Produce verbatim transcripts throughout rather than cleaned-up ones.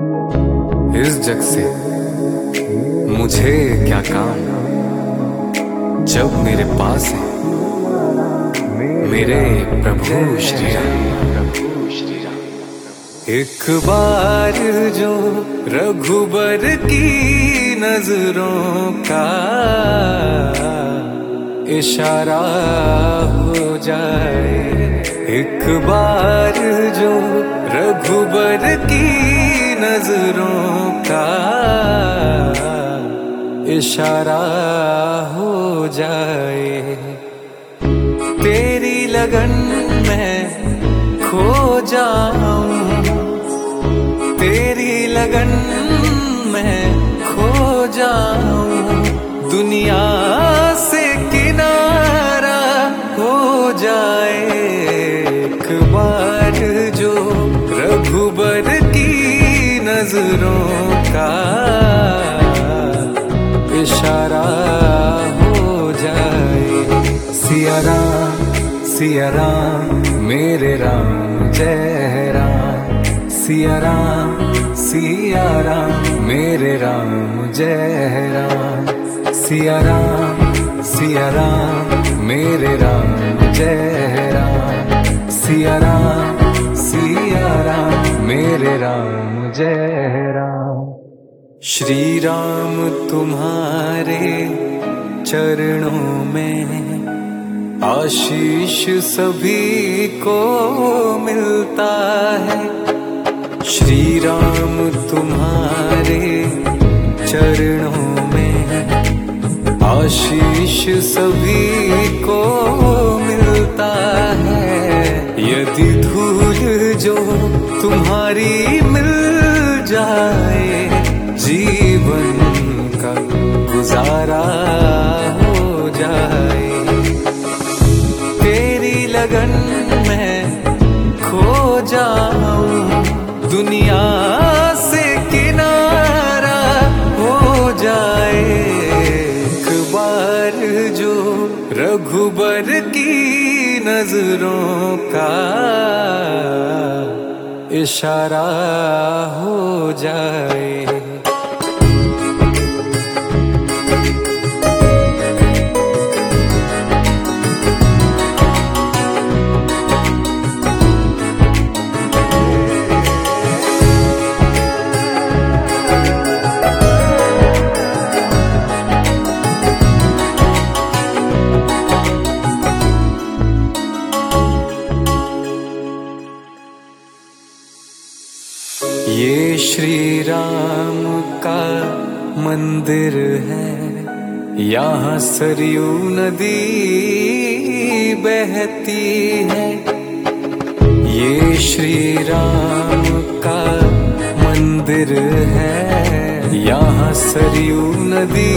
इस जग से मुझे क्या काम, जब मेरे पास है मेरे प्रभु श्री राम। एक बार जो रघुबर की नजरों का इशारा हो जाए, एक बार जो रघुबर की नजरों का इशारा हो जाए, तेरी लगन में खो जाऊं, तेरी लगन में खो जाऊं, दुनिया से किनारा हो जाए, एक बार जो रघुबर की नजरों का इशारा हो जाए। सिया राम सिया राम मेरे राम जय राम, सिया राम सिया राम मेरे राम जय राम, सिया राम सिया राम मेरे राम जय राम, सिया राम सिया राम मेरे राम जय राम। श्री राम तुम्हारे चरणों में आशीष सभी को मिलता है, श्री राम तुम्हारे चरणों में आशीष सभी को मिलता है, यदि धूल जो तुम्हारी मिल जाए, जीवन का गुजारा हो जाए, तेरी लगन में खो जाऊं, दुनिया से किनारा हो जाए, एक बार जो रघुबर की नजरों का इशारा हो जाए। ये श्री राम का मंदिर है, यहाँ सरयू नदी बहती है, ये श्री राम का मंदिर है, यहाँ सरयू नदी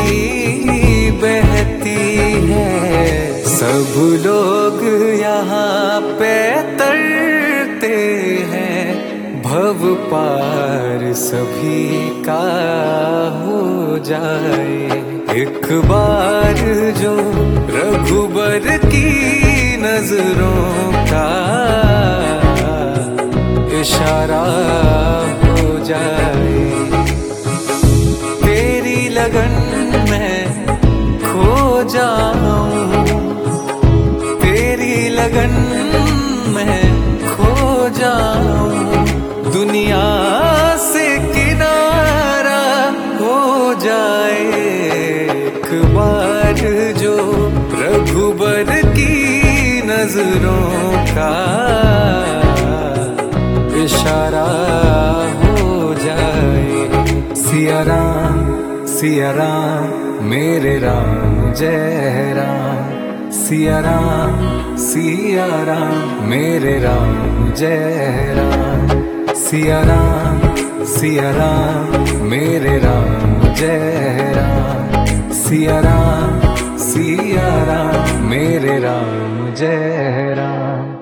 बहती है, सब लोग यहाँ पे तरते हैं, भव पार सभी का हो जाए, एक बार जो रघुबर की नजरों का इशारा हो जाए, तेरी लगन में खो जाऊं, तेरी लगन में खो जाऊं, दुनिया से किनारा हो जाए, एक बार जो रघुबर की नजरों का इशारा हो जाए। सिया राम सिया राम मेरे राम जय राम, सिया राम सिया राम मेरे राम जय राम, सिया राम सिया राम मेरे राम जय राम, सिया राम सिया राम मेरे राम जय राम।